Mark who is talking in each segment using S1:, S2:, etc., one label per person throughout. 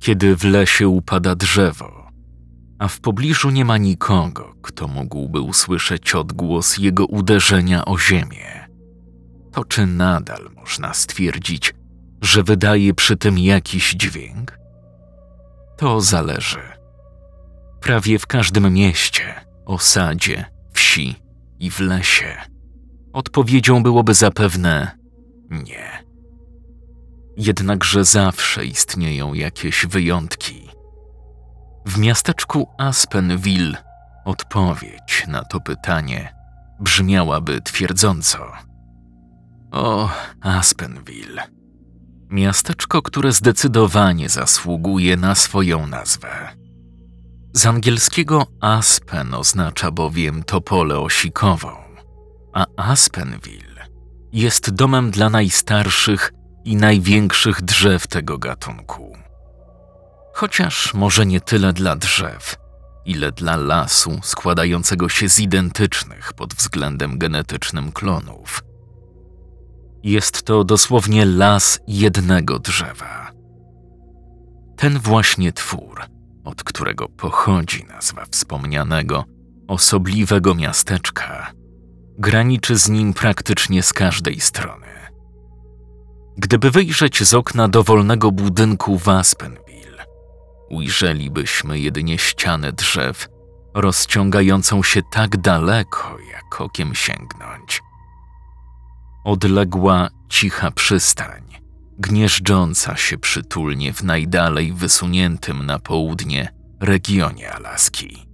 S1: kiedy w lesie upada drzewo, a w pobliżu nie ma nikogo, kto mógłby usłyszeć odgłos jego uderzenia o ziemię, to czy nadal można stwierdzić, że wydaje przy tym jakiś dźwięk? To zależy. Prawie w każdym mieście, osadzie, wsi i w lesie odpowiedzią byłoby zapewne nie. Jednakże zawsze istnieją jakieś wyjątki. W miasteczku Aspenville odpowiedź na to pytanie brzmiałaby twierdząco. O, Aspenville. Miasteczko, które zdecydowanie zasługuje na swoją nazwę. Z angielskiego Aspen oznacza bowiem topolę osikową, a Aspenville jest domem dla najstarszych i największych drzew tego gatunku. Chociaż może nie tyle dla drzew, ile dla lasu składającego się z identycznych pod względem genetycznym klonów. Jest to dosłownie las jednego drzewa. Ten właśnie twór, od którego pochodzi nazwa wspomnianego, osobliwego miasteczka, graniczy z nim praktycznie z każdej strony. Gdyby wyjrzeć z okna dowolnego budynku w Aspenville, ujrzelibyśmy jedynie ścianę drzew, rozciągającą się tak daleko, jak okiem sięgnąć. Odległa, cicha przystań, gnieżdżąca się przytulnie w najdalej wysuniętym na południe regionie Alaski.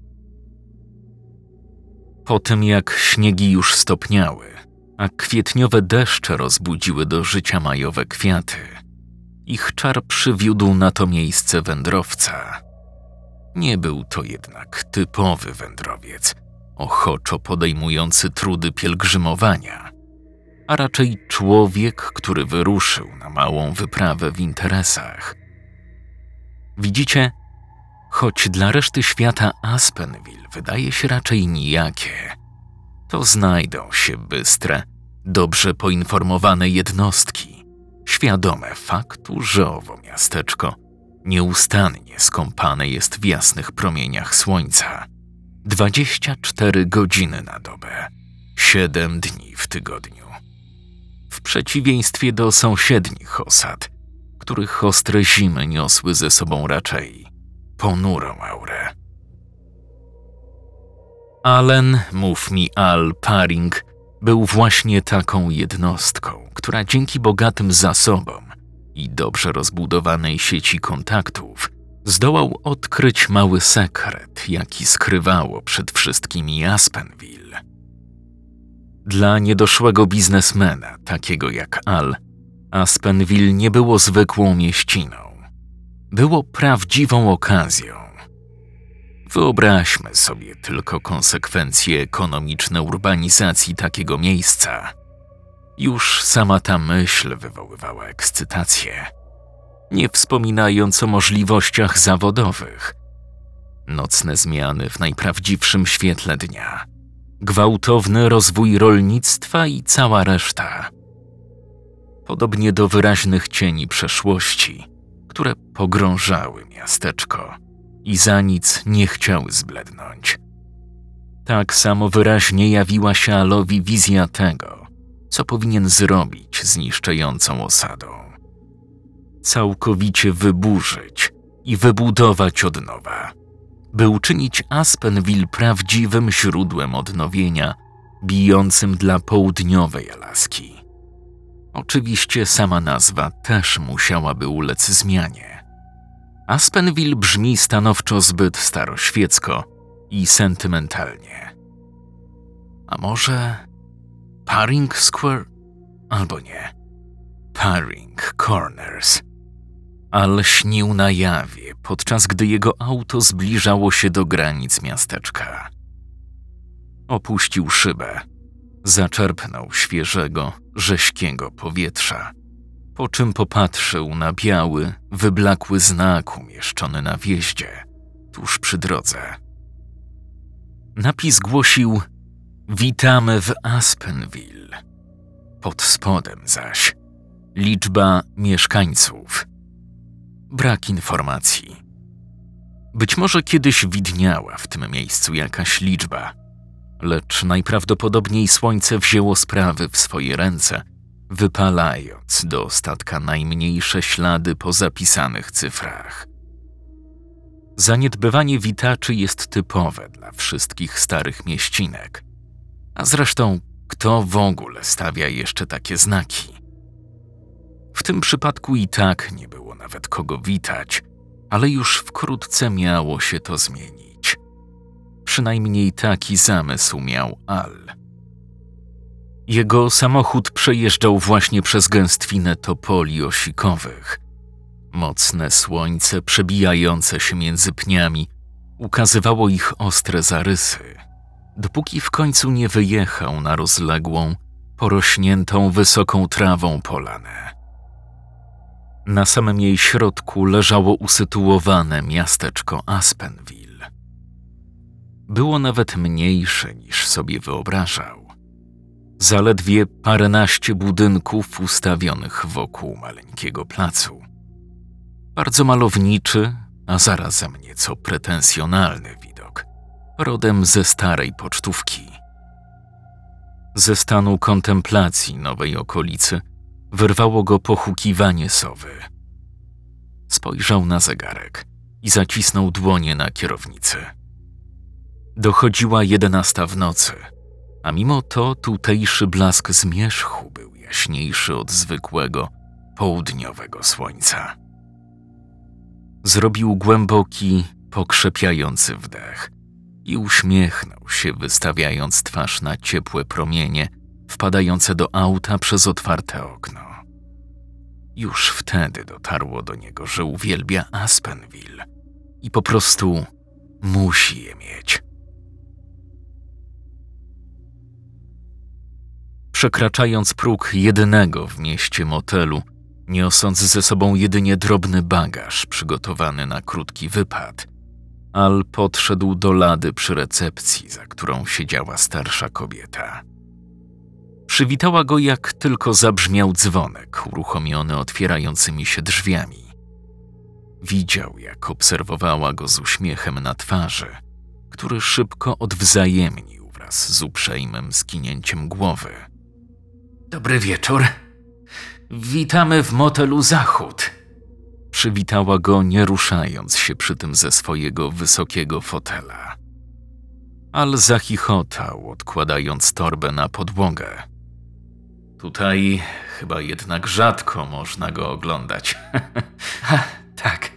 S1: Po tym jak śniegi już stopniały, a kwietniowe deszcze rozbudziły do życia majowe kwiaty, ich czar przywiódł na to miejsce wędrowca. Nie był to jednak typowy wędrowiec, ochoczo podejmujący trudy pielgrzymowania, a raczej człowiek, który wyruszył na małą wyprawę w interesach. Widzicie, choć dla reszty świata Aspenville wydaje się raczej nijakie, to znajdą się bystre, dobrze poinformowane jednostki, świadome faktu, że owo miasteczko nieustannie skąpane jest w jasnych promieniach słońca, 24 godziny na dobę, 7 dni w tygodniu. W przeciwieństwie do sąsiednich osad, których ostre zimy niosły ze sobą raczej ponurą aurę. Allen, mów mi Al Paring, był właśnie taką jednostką, która dzięki bogatym zasobom i dobrze rozbudowanej sieci kontaktów zdołał odkryć mały sekret, jaki skrywało przed wszystkimi Aspenville. Dla niedoszłego biznesmena, takiego jak Al, Aspenville nie było zwykłą mieściną. Było prawdziwą okazją. Wyobraźmy sobie tylko konsekwencje ekonomiczne urbanizacji takiego miejsca. Już sama ta myśl wywoływała ekscytację, nie wspominając o możliwościach zawodowych. Nocne zmiany w najprawdziwszym świetle dnia, gwałtowny rozwój rolnictwa i cała reszta. Podobnie do wyraźnych cieni przeszłości, które pogrążały miasteczko i za nic nie chciały zblednąć. Tak samo wyraźnie jawiła się Alowi wizja tego, co powinien zrobić z niszczejącą osadą. Całkowicie wyburzyć i wybudować od nowa, by uczynić Aspenville prawdziwym źródłem odnowienia, bijącym dla południowej Alaski. Oczywiście sama nazwa też musiałaby ulec zmianie. Aspenville brzmi stanowczo zbyt staroświecko i sentymentalnie. A może Paring Square? Albo nie. Paring Corners. Al śnił na jawie, podczas gdy jego auto zbliżało się do granic miasteczka. Opuścił szybę, zaczerpnął świeżego, rześkiego powietrza, po czym popatrzył na biały, wyblakły znak umieszczony na wjeździe, tuż przy drodze. Napis głosił: Witamy w Aspenville. Pod spodem zaś liczba mieszkańców. Brak informacji. Być może kiedyś widniała w tym miejscu jakaś liczba, lecz najprawdopodobniej słońce wzięło sprawy w swoje ręce, wypalając do ostatka najmniejsze ślady po zapisanych cyfrach. Zaniedbywanie witaczy jest typowe dla wszystkich starych mieścinek, a zresztą kto w ogóle stawia jeszcze takie znaki? W tym przypadku i tak nie było nawet kogo witać, ale już wkrótce miało się to zmienić. Przynajmniej taki zamysł miał Al. Jego samochód przejeżdżał właśnie przez gęstwinę topoli osikowych. Mocne słońce przebijające się między pniami ukazywało ich ostre zarysy, dopóki w końcu nie wyjechał na rozległą, porośniętą wysoką trawą polanę. Na samym jej środku leżało usytuowane miasteczko Aspenville. Było nawet mniejsze niż sobie wyobrażał. Zaledwie paręnaście budynków ustawionych wokół maleńkiego placu. Bardzo malowniczy, a zarazem nieco pretensjonalny widok, rodem ze starej pocztówki. Ze stanu kontemplacji nowej okolicy wyrwało go pochukiwanie sowy. Spojrzał na zegarek i zacisnął dłonie na kierownicy. Dochodziła 11 w nocy, a mimo to tutejszy blask zmierzchu był jaśniejszy od zwykłego, południowego słońca. Zrobił głęboki, pokrzepiający wdech i uśmiechnął się, wystawiając twarz na ciepłe promienie wpadające do auta przez otwarte okno. Już wtedy dotarło do niego, że uwielbia Aspenville i po prostu musi je mieć. Przekraczając próg jedynego w mieście motelu, niosąc ze sobą jedynie drobny bagaż przygotowany na krótki wypad, Al podszedł do lady przy recepcji, za którą siedziała starsza kobieta. Przywitała go, jak tylko zabrzmiał dzwonek uruchomiony otwierającymi się drzwiami. Widział, jak obserwowała go z uśmiechem na twarzy, który szybko odwzajemnił wraz z uprzejmym skinięciem głowy. Dobry wieczór. Witamy w motelu Zachód. Przywitała go, nie ruszając się przy tym ze swojego wysokiego fotela. Al zachichotał, odkładając torbę na podłogę. Tutaj chyba jednak rzadko można go oglądać. Tak.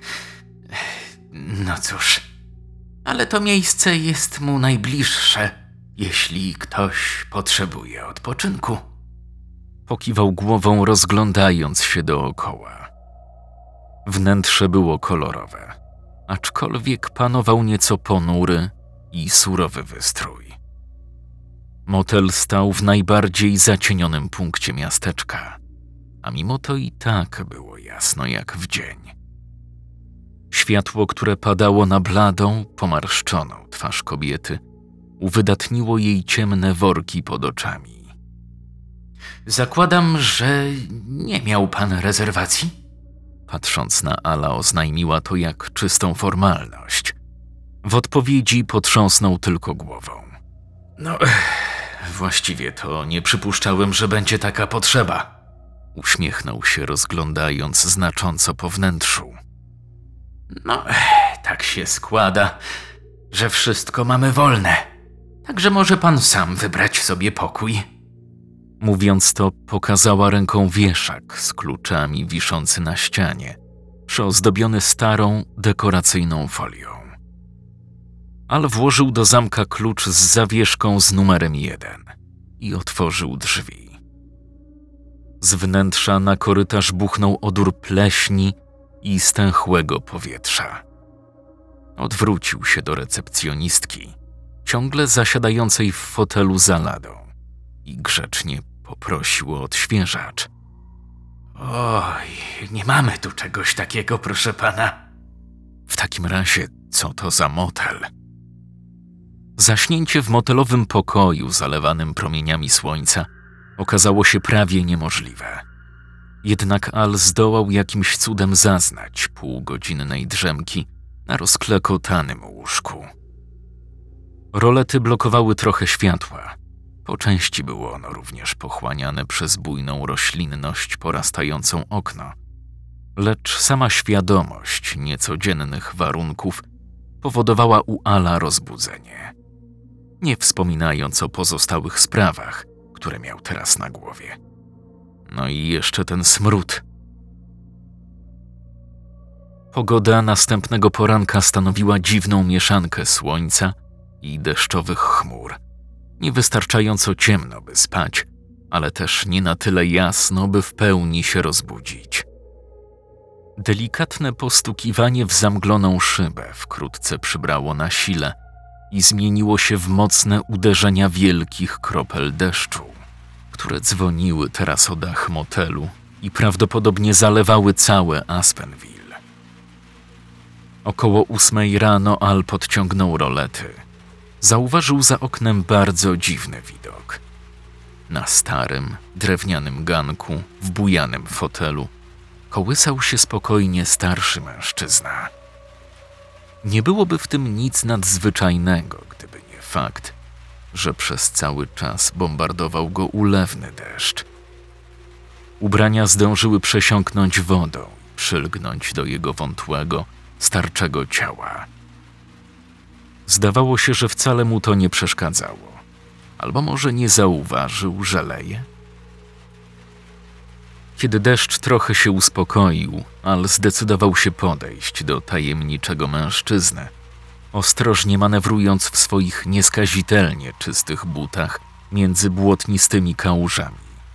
S1: No cóż. Ale to miejsce jest mu najbliższe, jeśli ktoś potrzebuje odpoczynku. Pokiwał głową, rozglądając się dookoła. Wnętrze było kolorowe, aczkolwiek panował nieco ponury i surowy wystrój. Motel stał w najbardziej zacienionym punkcie miasteczka, a mimo to i tak było jasno jak w dzień. Światło, które padało na bladą, pomarszczoną twarz kobiety, uwydatniło jej ciemne worki pod oczami. Zakładam, że nie miał pan rezerwacji? Patrząc na Ala, oznajmiła to jak czystą formalność. W odpowiedzi potrząsnął tylko głową. No, właściwie to nie przypuszczałem, że będzie taka potrzeba. Uśmiechnął się, rozglądając znacząco po wnętrzu. No, tak się składa, że wszystko mamy wolne. Także może pan sam wybrać sobie pokój. Mówiąc to, pokazała ręką wieszak z kluczami wiszący na ścianie, przyozdobiony starą, dekoracyjną folią. Al włożył do zamka klucz z zawieszką z numerem 1 i otworzył drzwi. Z wnętrza na korytarz buchnął odór pleśni i stęchłego powietrza. Odwrócił się do recepcjonistki, ciągle zasiadającej w fotelu za ladą, i grzecznie poprosił o odświeżacz. Oj, nie mamy tu czegoś takiego, proszę pana. W takim razie, co to za motel? Zaśnięcie w motelowym pokoju zalewanym promieniami słońca okazało się prawie niemożliwe. Jednak Al zdołał jakimś cudem zaznać półgodzinnej drzemki na rozklekotanym łóżku. Rolety blokowały trochę światła. Po części było ono również pochłaniane przez bujną roślinność porastającą okno, lecz sama świadomość niecodziennych warunków powodowała u Ala rozbudzenie, nie wspominając o pozostałych sprawach, które miał teraz na głowie. No i jeszcze ten smród. Pogoda następnego poranka stanowiła dziwną mieszankę słońca i deszczowych chmur. Niewystarczająco ciemno, by spać, ale też nie na tyle jasno, by w pełni się rozbudzić. Delikatne postukiwanie w zamgloną szybę wkrótce przybrało na sile i zmieniło się w mocne uderzenia wielkich kropel deszczu, które dzwoniły teraz o dach motelu i prawdopodobnie zalewały całe Aspenville. Około 8 rano Al podciągnął rolety. Zauważył za oknem bardzo dziwny widok. Na starym, drewnianym ganku, w bujanym fotelu, kołysał się spokojnie starszy mężczyzna. Nie byłoby w tym nic nadzwyczajnego, gdyby nie fakt, że przez cały czas bombardował go ulewny deszcz. Ubrania zdążyły przesiąknąć wodą i przylgnąć do jego wątłego, starczego ciała. Zdawało się, że wcale mu to nie przeszkadzało, albo może nie zauważył, że leje. Kiedy deszcz trochę się uspokoił, Al zdecydował się podejść do tajemniczego mężczyzny, ostrożnie manewrując w swoich nieskazitelnie czystych butach między błotnistymi kałużami.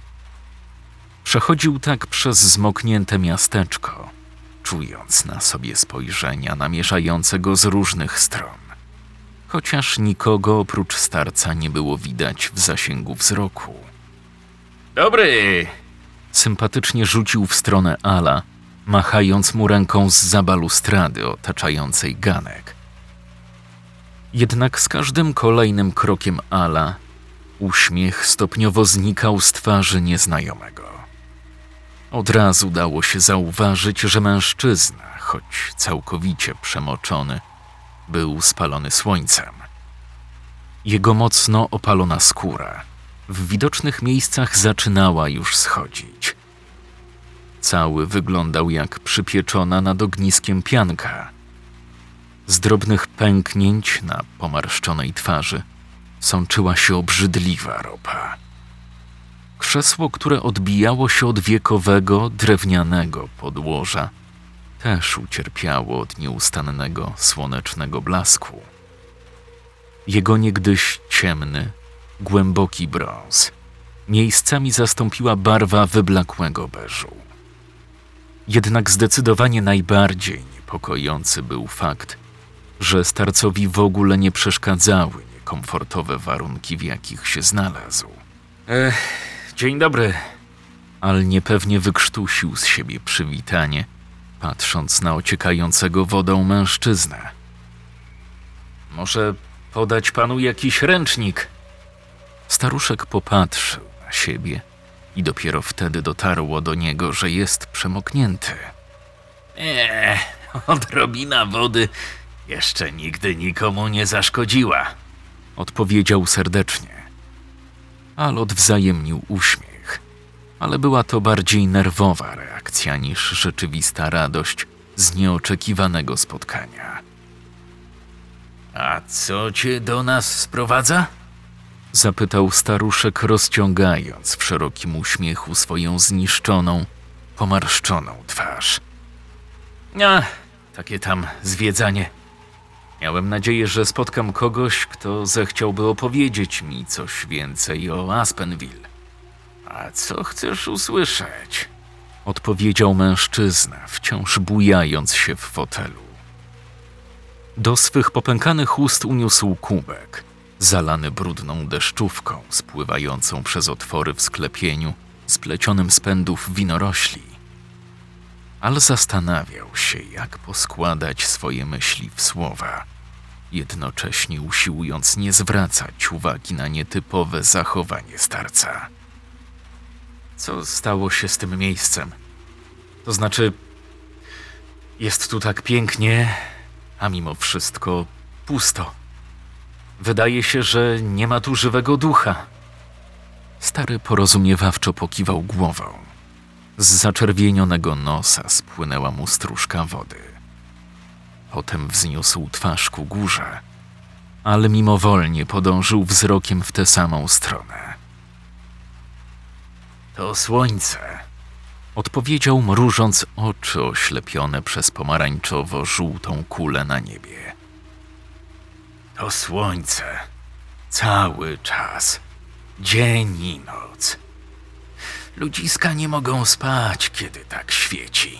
S1: Przechodził tak przez zmoknięte miasteczko, czując na sobie spojrzenia namieszające go z różnych stron, chociaż nikogo oprócz starca nie było widać w zasięgu wzroku. Dobry! Sympatycznie rzucił w stronę Ala, machając mu ręką zza balustrady otaczającej ganek. Jednak z każdym kolejnym krokiem Ala uśmiech stopniowo znikał z twarzy nieznajomego. Od razu dało się zauważyć, że mężczyzna, choć całkowicie przemoczony, był spalony słońcem. Jego mocno opalona skóra w widocznych miejscach zaczynała już schodzić. Cały wyglądał jak przypieczona nad ogniskiem pianka. Z drobnych pęknięć na pomarszczonej twarzy sączyła się obrzydliwa ropa. Krzesło, które odbijało się od wiekowego, drewnianego podłoża, też ucierpiało od nieustannego, słonecznego blasku. Jego niegdyś ciemny, głęboki brąz miejscami zastąpiła barwa wyblakłego beżu. Jednak zdecydowanie najbardziej niepokojący był fakt, że starcowi w ogóle nie przeszkadzały niekomfortowe warunki, w jakich się znalazł. Dzień dobry. Al niepewnie wykrztusił z siebie przywitanie, patrząc na ociekającego wodą mężczyznę. Może podać panu jakiś ręcznik? Staruszek popatrzył na siebie i dopiero wtedy dotarło do niego, że jest przemoknięty. Odrobina wody jeszcze nigdy nikomu nie zaszkodziła, odpowiedział serdecznie. Al odwzajemnił uśmiech, ale była to bardziej nerwowa reakcja niż rzeczywista radość z nieoczekiwanego spotkania. A co cię do nas sprowadza? Zapytał staruszek, rozciągając w szerokim uśmiechu swoją zniszczoną, pomarszczoną twarz. Takie tam zwiedzanie. Miałem nadzieję, że spotkam kogoś, kto zechciałby opowiedzieć mi coś więcej o Aspenville. A co chcesz usłyszeć? Odpowiedział mężczyzna, wciąż bujając się w fotelu. Do swych popękanych ust uniósł kubek, zalany brudną deszczówką spływającą przez otwory w sklepieniu, splecionym z pędów winorośli. Al zastanawiał się, jak poskładać swoje myśli w słowa, jednocześnie usiłując nie zwracać uwagi na nietypowe zachowanie starca. Co stało się z tym miejscem? To znaczy, jest tu tak pięknie, a mimo wszystko pusto. Wydaje się, że nie ma tu żywego ducha. Stary porozumiewawczo pokiwał głową. Z zaczerwienionego nosa spłynęła mu stróżka wody. Potem wzniósł twarz ku górze, ale mimowolnie podążył wzrokiem w tę samą stronę. To słońce, odpowiedział, mrużąc oczy oślepione przez pomarańczowo-żółtą kulę na niebie. To słońce. Cały czas. Dzień i noc. Ludziska nie mogą spać, kiedy tak świeci.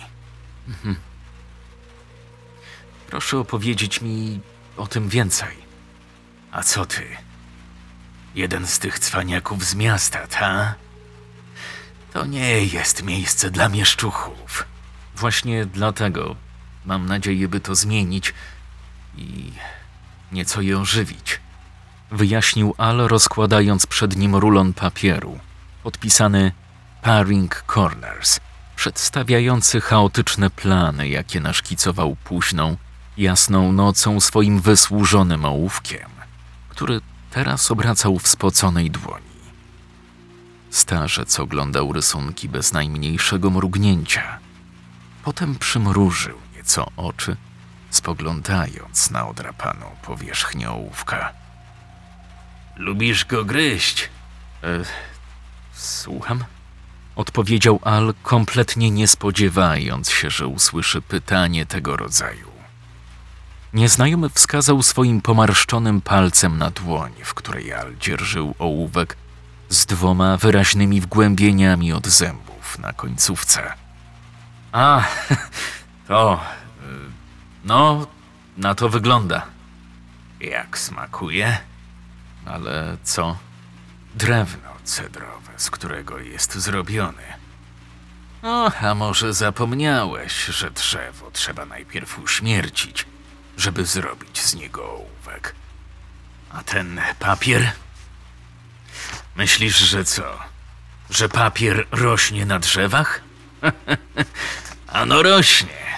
S1: Proszę opowiedzieć mi o tym więcej. A co ty? Jeden z tych cwaniaków z miasta, ta? To nie jest miejsce dla mieszczuchów. Właśnie dlatego mam nadzieję, by to zmienić i nieco je ożywić. Wyjaśnił Al, rozkładając przed nim rulon papieru, podpisany Paring Corners, przedstawiający chaotyczne plany, jakie naszkicował późną, jasną nocą swoim wysłużonym ołówkiem, który teraz obracał w spoconej dłoni. Starzec oglądał rysunki bez najmniejszego mrugnięcia. Potem przymrużył nieco oczy, spoglądając na odrapaną powierzchnię ołówka. Lubisz go gryźć? Słucham? Odpowiedział Al, kompletnie nie spodziewając się, że usłyszy pytanie tego rodzaju. Nieznajomy wskazał swoim pomarszczonym palcem na dłoń, w której Al dzierżył ołówek z 2 wyraźnymi wgłębieniami od zębów na końcówce. A, to... no, na to wygląda. Jak smakuje? Ale co? Drewno cedrowe, z którego jest zrobiony. O, a może zapomniałeś, że drzewo trzeba najpierw uśmiercić, żeby zrobić z niego ołówek. A ten papier? Myślisz, że co? Że papier rośnie na drzewach? Ano rośnie.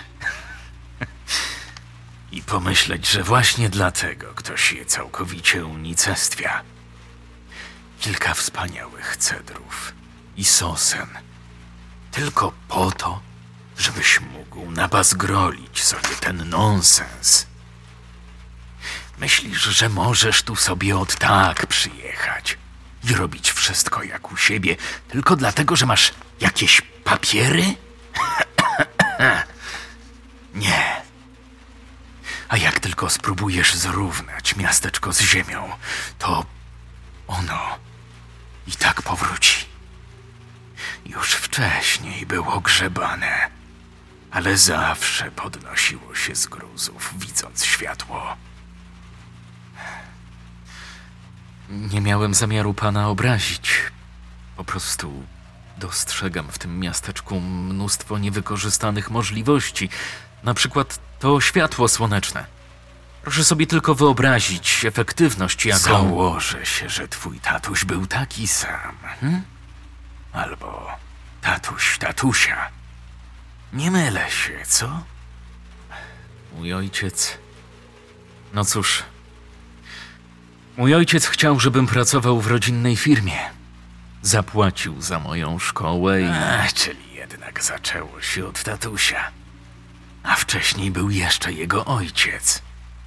S1: I pomyśleć, że właśnie dlatego ktoś je całkowicie unicestwia. Kilka wspaniałych cedrów i sosen. Tylko po to, żebyś mógł nabazgrolić sobie ten nonsens. Myślisz, że możesz tu sobie od tak przyjechać i robić wszystko jak u siebie, tylko dlatego, że masz jakieś papiery? Nie. A jak tylko spróbujesz zrównać miasteczko z ziemią, to ono i tak powróci. Już wcześniej było grzebane, ale zawsze podnosiło się z gruzów, widząc światło. Nie miałem zamiaru pana obrazić. Po prostu dostrzegam w tym miasteczku mnóstwo niewykorzystanych możliwości. Na przykład to światło słoneczne. Proszę sobie tylko wyobrazić efektywność, jaką... Założę się, że twój tatuś był taki sam. Albo tatuś tatusia. Nie mylę się, co? Mój ojciec... No cóż... Mój ojciec chciał, żebym pracował w rodzinnej firmie. Zapłacił za moją szkołę i... czyli jednak zaczęło się od tatusia. A wcześniej był jeszcze jego ojciec.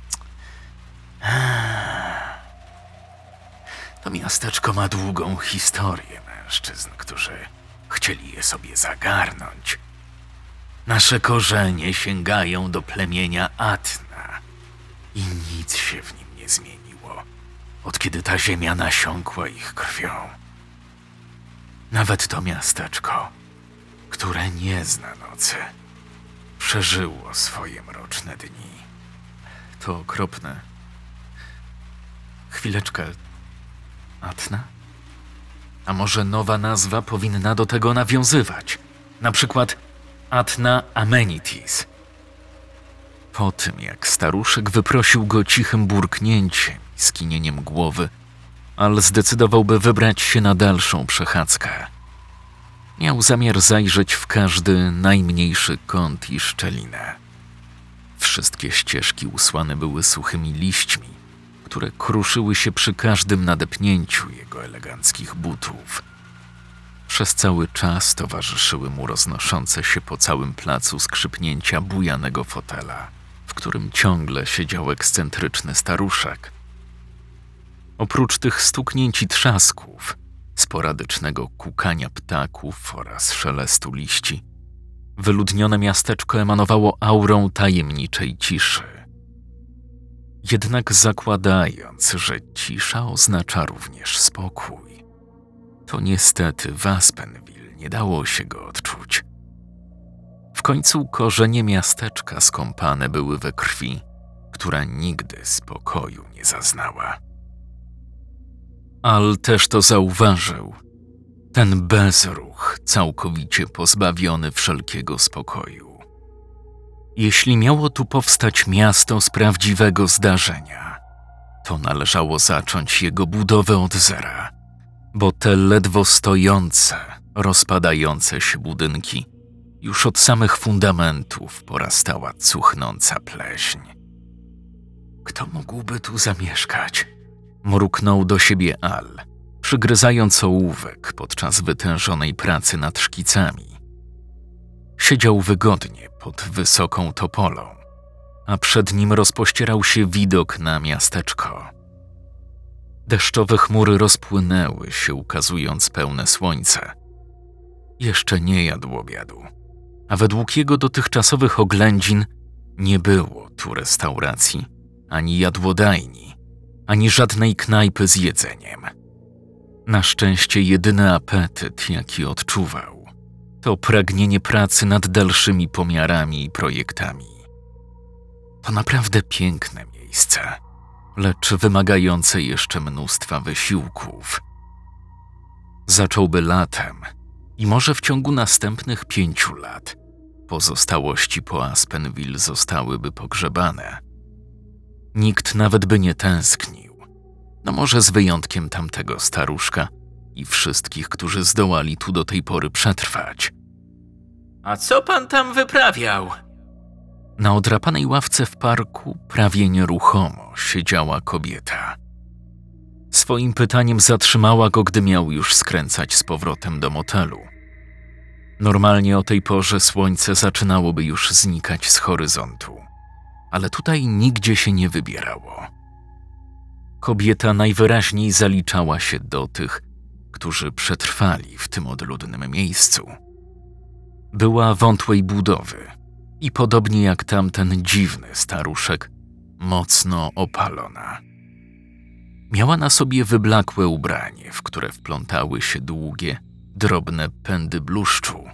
S1: To miasteczko ma długą historię mężczyzn, którzy chcieli je sobie zagarnąć. Nasze korzenie sięgają do plemienia Atna i nic się w nim nie zmieniło, od kiedy ta ziemia nasiąkła ich krwią. Nawet to miasteczko, które nie zna nocy, przeżyło swoje mroczne dni. To okropne. Chwileczkę. Atna? A może nowa nazwa powinna do tego nawiązywać? Na przykład Atna Amenities. Po tym, jak staruszek wyprosił go cichym burknięciem i skinieniem głowy, Al zdecydował, by wybrać się na dalszą przechadzkę. Miał zamiar zajrzeć w każdy najmniejszy kąt i szczelinę. Wszystkie ścieżki usłane były suchymi liśćmi, które kruszyły się przy każdym nadepnięciu jego eleganckich butów. Przez cały czas towarzyszyły mu roznoszące się po całym placu skrzypnięcia bujanego fotela, w którym ciągle siedział ekscentryczny staruszek. Oprócz tych stuknięć i trzasków, sporadycznego kukania ptaków oraz szelestu liści, wyludnione miasteczko emanowało aurą tajemniczej ciszy. Jednak zakładając, że cisza oznacza również spokój, to niestety w Aspenville nie dało się go odczuć. W końcu korzenie miasteczka skąpane były we krwi, która nigdy spokoju nie zaznała. Al też to zauważył. Ten bezruch, całkowicie pozbawiony wszelkiego spokoju. Jeśli miało tu powstać miasto z prawdziwego zdarzenia, to należało zacząć jego budowę od zera, bo te ledwo stojące, rozpadające się budynki już od samych fundamentów porastała cuchnąca pleśń. Kto mógłby tu zamieszkać? Mruknął do siebie Al, przygryzając ołówek podczas wytężonej pracy nad szkicami. Siedział wygodnie pod wysoką topolą, a przed nim rozpościerał się widok na miasteczko. Deszczowe chmury rozpłynęły się, ukazując pełne słońce. Jeszcze nie jadł obiadu, a według jego dotychczasowych oględzin nie było tu restauracji, ani jadłodajni, ani żadnej knajpy z jedzeniem. Na szczęście jedyny apetyt, jaki odczuwał, to pragnienie pracy nad dalszymi pomiarami i projektami. To naprawdę piękne miejsce, lecz wymagające jeszcze mnóstwa wysiłków. Zacząłby latem i może w ciągu następnych 5 lat pozostałości po Aspenville zostałyby pogrzebane. Nikt nawet by nie tęsknił, no może z wyjątkiem tamtego staruszka i wszystkich, którzy zdołali tu do tej pory przetrwać. A co pan tam wyprawiał? Na odrapanej ławce w parku prawie nieruchomo siedziała kobieta. Swoim pytaniem zatrzymała go, gdy miał już skręcać z powrotem do motelu. Normalnie o tej porze słońce zaczynałoby już znikać z horyzontu, ale tutaj nigdzie się nie wybierało. Kobieta najwyraźniej zaliczała się do tych, którzy przetrwali w tym odludnym miejscu. Była wątłej budowy i podobnie jak tamten dziwny staruszek, mocno opalona. Miała na sobie wyblakłe ubranie, w które wplątały się długie, drobne pędy bluszczu.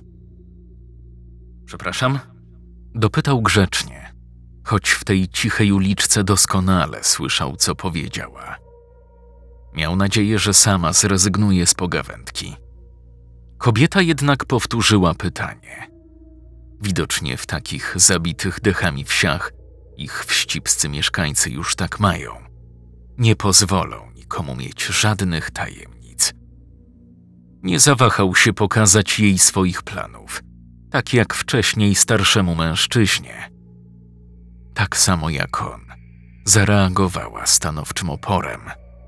S1: Przepraszam? Dopytał grzecznie, choć w tej cichej uliczce doskonale słyszał, co powiedziała. Miał nadzieję, że sama zrezygnuje z pogawędki. Kobieta jednak powtórzyła pytanie. Widocznie w takich zabitych dechami wsiach ich wścibscy mieszkańcy już tak mają. Nie pozwolą nikomu mieć żadnych tajemnic. Nie zawahał się pokazać jej swoich planów, tak jak wcześniej starszemu mężczyźnie. Tak samo jak on, zareagowała stanowczym oporem.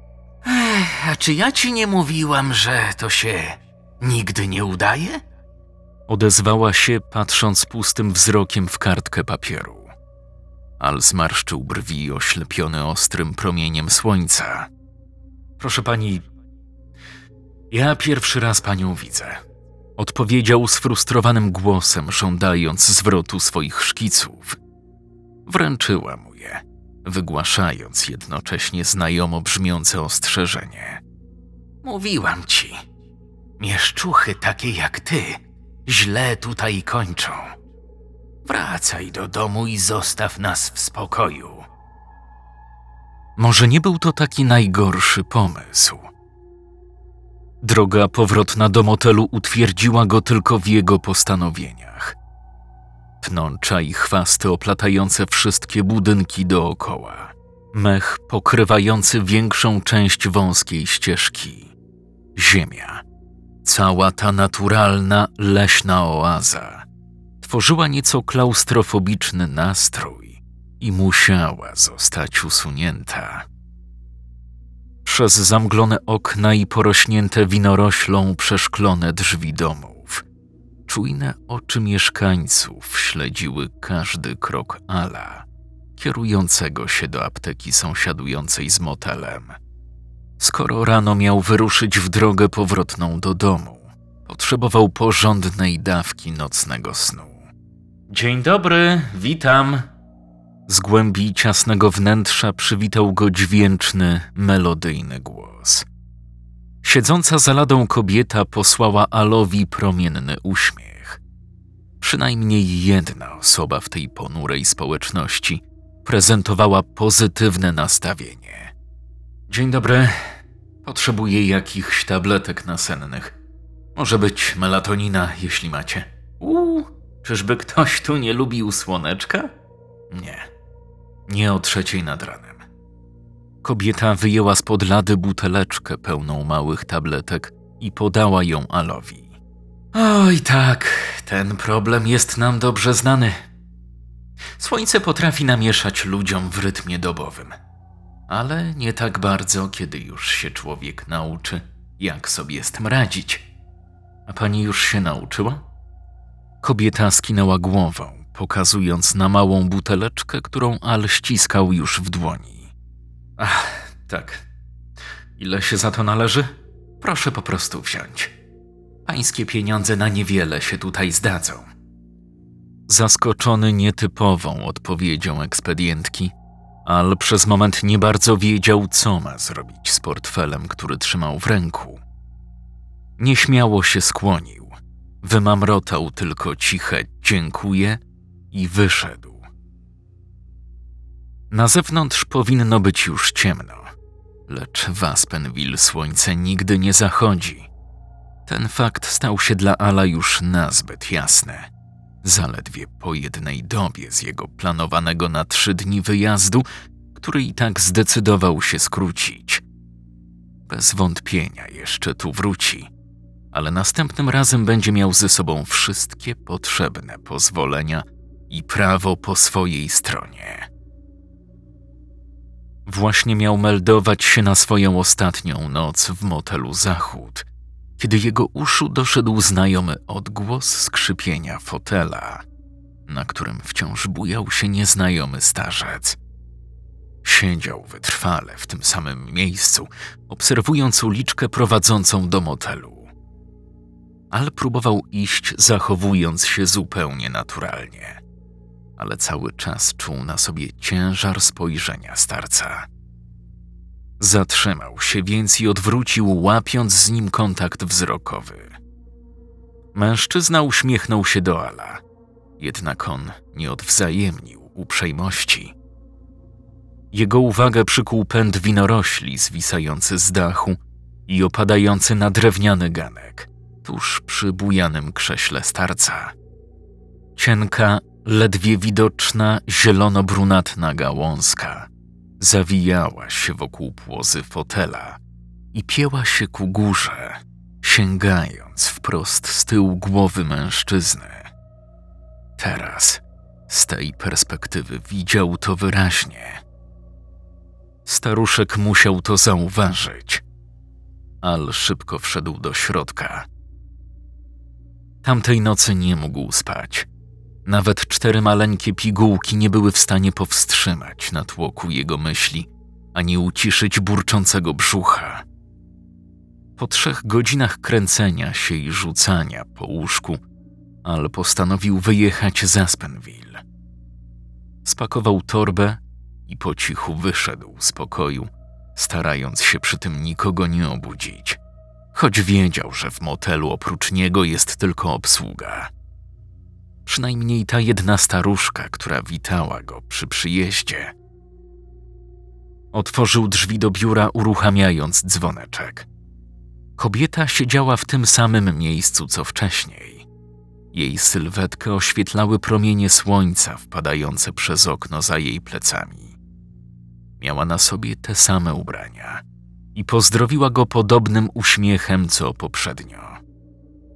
S1: A czy ja ci nie mówiłam, że to się nigdy nie udaje? Odezwała się, patrząc pustym wzrokiem w kartkę papieru. Al zmarszczył brwi oślepione ostrym promieniem słońca. Proszę pani, ja pierwszy raz panią widzę. Odpowiedział sfrustrowanym głosem, żądając zwrotu swoich szkiców. Wręczyła mu je, wygłaszając jednocześnie znajomo brzmiące ostrzeżenie. Mówiłam ci, mieszczuchy takie jak ty źle tutaj kończą. Wracaj do domu i zostaw nas w spokoju. Może nie był to taki najgorszy pomysł. Droga powrotna do motelu utwierdziła go tylko w jego postanowieniach. Pnącza i chwasty oplatające wszystkie budynki dookoła. Mech pokrywający większą część wąskiej ścieżki. Ziemia. Cała ta naturalna, leśna oaza tworzyła nieco klaustrofobiczny nastrój i musiała zostać usunięta. Przez zamglone okna i porośnięte winoroślą przeszklone drzwi domów czujne oczy mieszkańców śledziły każdy krok Ala, kierującego się do apteki sąsiadującej z motelem. Skoro rano miał wyruszyć w drogę powrotną do domu, potrzebował porządnej dawki nocnego snu. Dzień dobry, witam. Z głębi ciasnego wnętrza przywitał go dźwięczny, melodyjny głos. Siedząca za ladą kobieta posłała Alowi promienny uśmiech. Przynajmniej jedna osoba w tej ponurej społeczności prezentowała pozytywne nastawienie. Dzień dobry, potrzebuję jakichś tabletek nasennych. Może być melatonina, jeśli macie. Czyżby ktoś tu nie lubił słoneczka? Nie o 3:00 nad ranem. Kobieta wyjęła spod lady buteleczkę pełną małych tabletek i podała ją Alowi. Oj tak, ten problem jest nam dobrze znany. Słońce potrafi namieszać ludziom w rytmie dobowym, ale nie tak bardzo, kiedy już się człowiek nauczy, jak sobie z tym radzić. A pani już się nauczyła? Kobieta skinęła głową, pokazując na małą buteleczkę, którą Al ściskał już w dłoni. Ach, tak. Ile się za to należy? Proszę po prostu wziąć. Pańskie pieniądze na niewiele się tutaj zdadzą. Zaskoczony nietypową odpowiedzią ekspedientki, Al przez moment nie bardzo wiedział, co ma zrobić z portfelem, który trzymał w ręku. Nieśmiało się skłonił, wymamrotał tylko ciche dziękuję i wyszedł. Na zewnątrz powinno być już ciemno, lecz w Aspenville słońce nigdy nie zachodzi. Ten fakt stał się dla Ala już nazbyt jasny. Zaledwie po jednej dobie z jego planowanego na 3 dni wyjazdu, który i tak zdecydował się skrócić. Bez wątpienia jeszcze tu wróci, ale następnym razem będzie miał ze sobą wszystkie potrzebne pozwolenia i prawo po swojej stronie. Właśnie miał meldować się na swoją ostatnią noc w motelu Zachód, kiedy jego uszu doszedł znajomy odgłos skrzypienia fotela, na którym wciąż bujał się nieznajomy starzec. Siedział wytrwale w tym samym miejscu, obserwując uliczkę prowadzącą do motelu. Al próbował iść, zachowując się zupełnie naturalnie, ale cały czas czuł na sobie ciężar spojrzenia starca. Zatrzymał się więc i odwrócił, łapiąc z nim kontakt wzrokowy. Mężczyzna uśmiechnął się do Ala, jednak on nie odwzajemnił uprzejmości. Jego uwagę przykuł pęd winorośli zwisający z dachu i opadający na drewniany ganek, tuż przy bujanym krześle starca. Cienka, ledwie widoczna, zielono-brunatna gałązka zawijała się wokół płozy fotela i pięła się ku górze, sięgając wprost z tyłu głowy mężczyzny. Teraz, z tej perspektywy, widział to wyraźnie. Staruszek musiał to zauważyć. Al szybko wszedł do środka. Tamtej nocy nie mógł spać. Nawet 4 maleńkie pigułki nie były w stanie powstrzymać natłoku jego myśli, ani uciszyć burczącego brzucha. Po 3 godzinach kręcenia się i rzucania po łóżku, Al postanowił wyjechać z Aspenville. Spakował torbę i po cichu wyszedł z pokoju, starając się przy tym nikogo nie obudzić, choć wiedział, że w motelu oprócz niego jest tylko obsługa. Przynajmniej ta jedna staruszka, która witała go przy przyjeździe. Otworzył drzwi do biura, uruchamiając dzwoneczek. Kobieta siedziała w tym samym miejscu, co wcześniej. Jej sylwetkę oświetlały promienie słońca wpadające przez okno za jej plecami. Miała na sobie te same ubrania i pozdrowiła go podobnym uśmiechem, co poprzednio.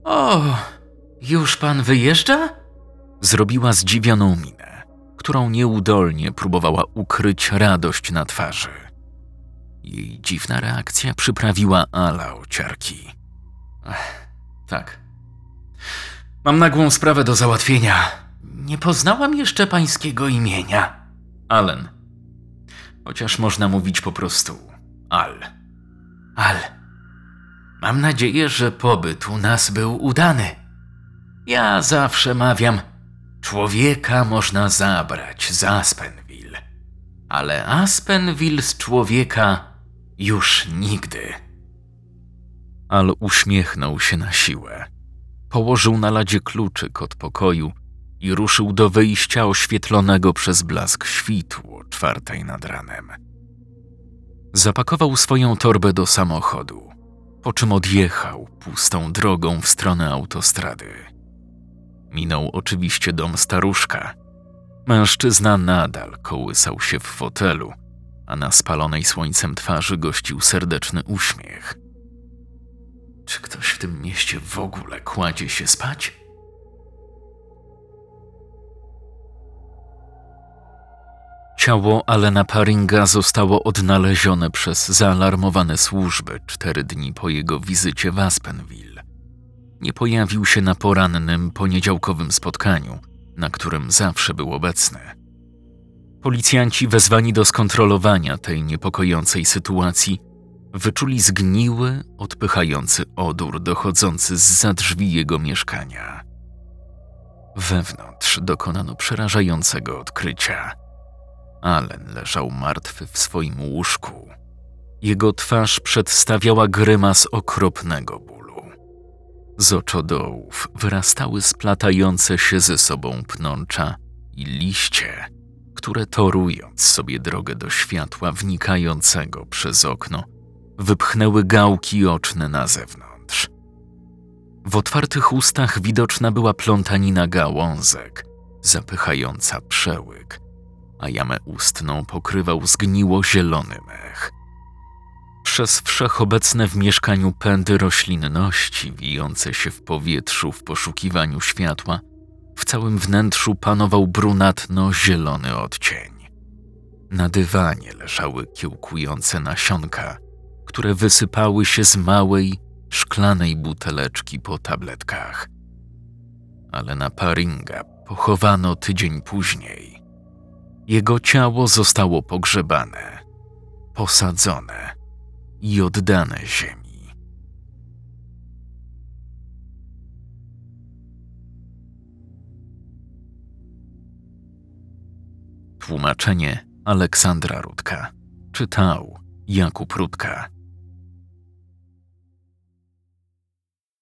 S1: O, już pan wyjeżdża? Zrobiła zdziwioną minę, którą nieudolnie próbowała ukryć radość na twarzy. Jej dziwna reakcja przyprawiła Ala o ciarki. Tak. Mam nagłą sprawę do załatwienia. Nie poznałam jeszcze pańskiego imienia. Allen. Chociaż można mówić po prostu Al. Al. Mam nadzieję, że pobyt u nas był udany. Ja zawsze mawiam, człowieka można zabrać z Aspenville, ale Aspenville z człowieka już nigdy. Al uśmiechnął się na siłę. Położył na ladzie kluczyk od pokoju i ruszył do wyjścia oświetlonego przez blask świtu o 4:00 nad ranem. Zapakował swoją torbę do samochodu, po czym odjechał pustą drogą w stronę autostrady. Minął oczywiście dom staruszka. Mężczyzna nadal kołysał się w fotelu, a na spalonej słońcem twarzy gościł serdeczny uśmiech. Czy ktoś w tym mieście w ogóle kładzie się spać? Ciało Allena Paringa zostało odnalezione przez zaalarmowane służby 4 dni po jego wizycie w Aspenville. Nie pojawił się na porannym, poniedziałkowym spotkaniu, na którym zawsze był obecny. Policjanci wezwani do skontrolowania tej niepokojącej sytuacji wyczuli zgniły, odpychający odór dochodzący zza drzwi jego mieszkania. Wewnątrz dokonano przerażającego odkrycia. Allen leżał martwy w swoim łóżku. Jego twarz przedstawiała grymas okropnego bólu. Z oczodołów wyrastały splatające się ze sobą pnącza i liście, które torując sobie drogę do światła wnikającego przez okno, wypchnęły gałki oczne na zewnątrz. W otwartych ustach widoczna była plątanina gałązek, zapychająca przełyk, a jamę ustną pokrywał zgniło-zielony mech. Przez wszechobecne w mieszkaniu pędy roślinności wijące się w powietrzu w poszukiwaniu światła, w całym wnętrzu panował brunatno-zielony odcień. Na dywanie leżały kiełkujące nasionka, które wysypały się z małej, szklanej buteleczki po tabletkach. Allena Paringa pochowano tydzień później. Jego ciało zostało pogrzebane, posadzone i oddane ziemi. Tłumaczenie Aleksandra Rutka. Czytał Jakub Rutka.